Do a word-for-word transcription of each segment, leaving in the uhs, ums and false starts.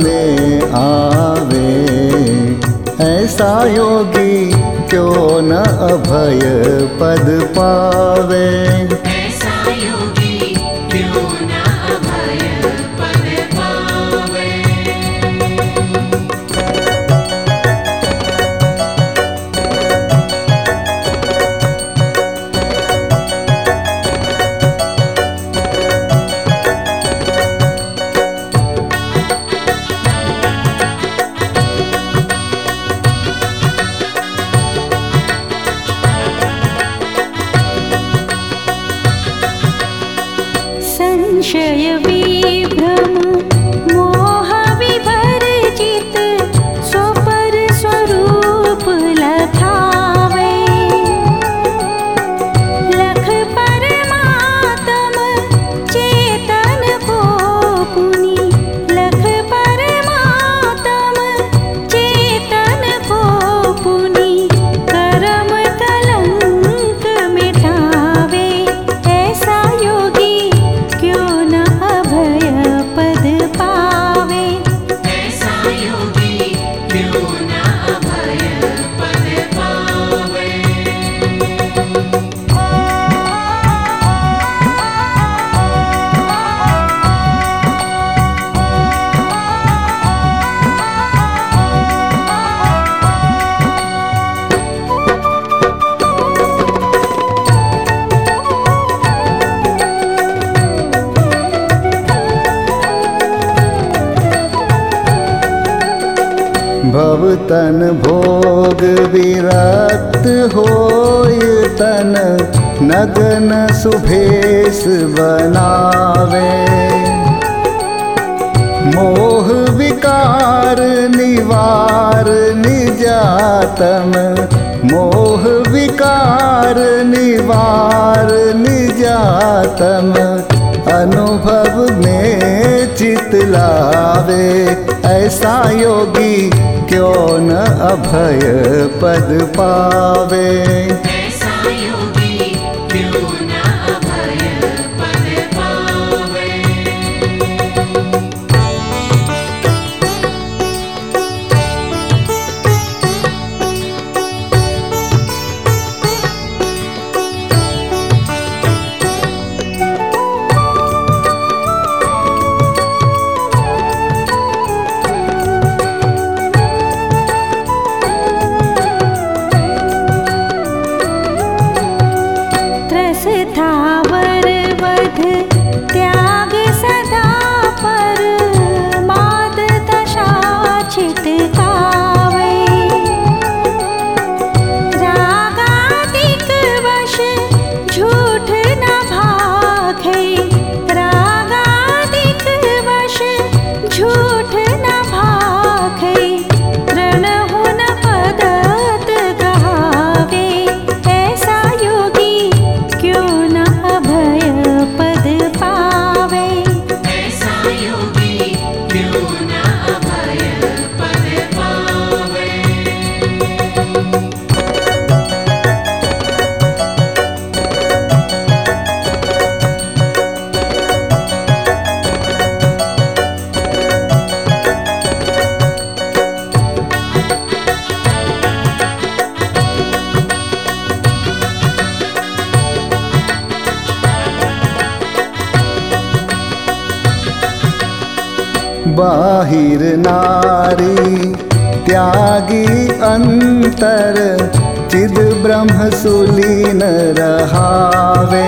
में आवे। ऐसा योगी क्यों न अभय पद पावे। ऐसा योगी क्यों न अभय पद पावे। संशय विभ्रम मोह विवर्जित स्वपर स्वरूप लखावे। लख परमात्म चेतन को पुनि। लख परमात्म चेतन को पुनि। कर्म कलंक मिटावे। ऐसा योगी क्यों न अभय पद पावे। ऐसा योगी क्यों न अभय पद पावे। भवतन भोग विरक्त होय तन नगन सुभेश बनावे। मोह विकार निवार निजातम। मोह विकार निवार निजातम। अनुभव में चित लावे। ऐसा योगी क्यों न अभय पद पावे। ऐसा योगी क्यों न अभय पद पावे। त्रस थावर वध त्याग सदा पर। माद दशा छिटकावे। रागादिक वश झूठ न भाखे। रागादिक वश झूठ न भाखे। रणहु न पदत गहावे। ऐसा योगी क्यों न अभय पद पावे। ऐसा योगी क्यों न अभय पद पावे। बाहिर नारी त्यागी अंतर। चिद ब्रह्म सुलीन रहावे।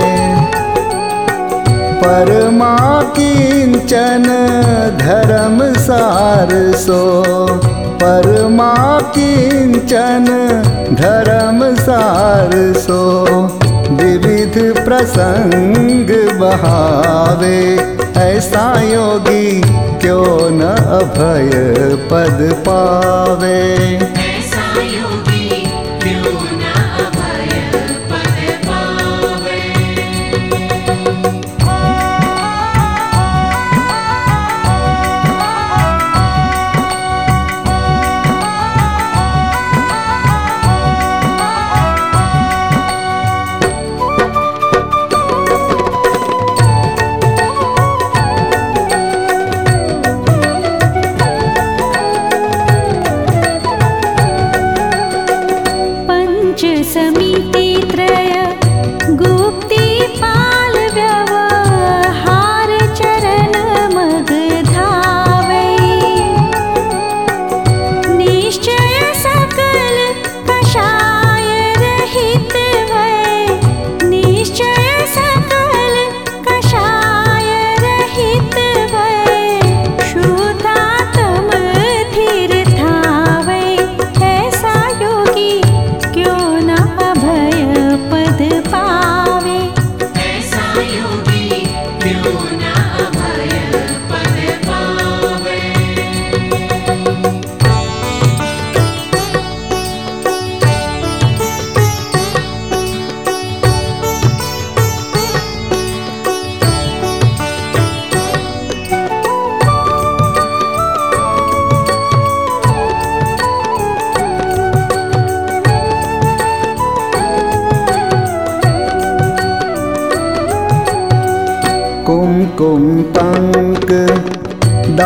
परमा किंचन धर्म सार सो। परमा किंचन धर्म सार सो। विविध प्रसंग बहावे। ऐसा योगी क्यों न अभय पद पावे। ऐसा योगी क्यों न अभय पद पावे।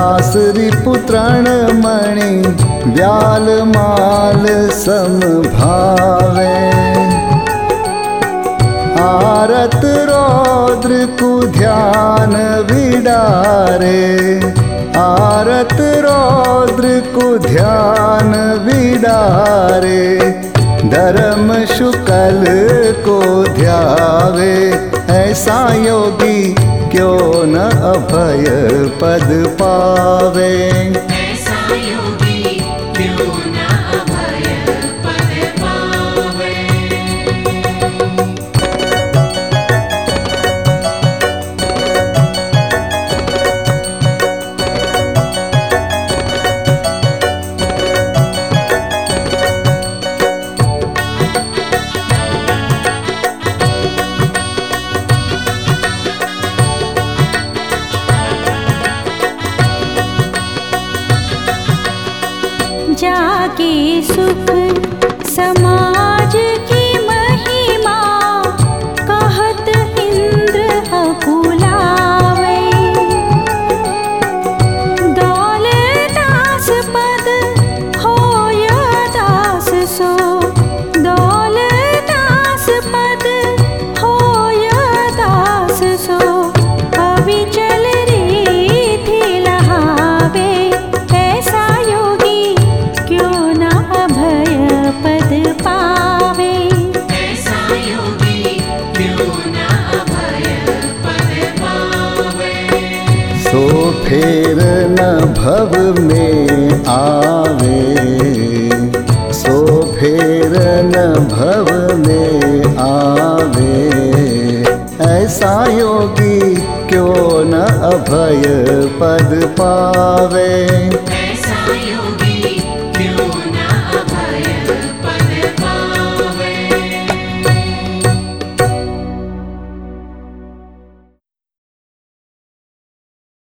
दास रिपुत्रण मणि व्याल माल सम भावे। आरत रौद्र कु ध्यान विडारे, आरत रौद्र कु ध्यान विडारे। धर्म शुक्ल को ध्यावे, ऐसा योगी क्यों न अभय पद पावे। ऐसा योगी क्यों न अभय पद पावे। जागे सुख समाज की महिमा, कहत इंद्र अकुलावे। दौलतास पद होय दास सो, दौलतास पद होय दास सो। अविचल रीति लहावे, ऐसा योगी क्यों न अभय पद पावे। ऐसा योगी क्यों न अभय पद पावे। सो फेर न भव में आवे, सो फेर न भव में आवे। ऐसा योगी क्यों न अभय पद पावे। ऐसा योगी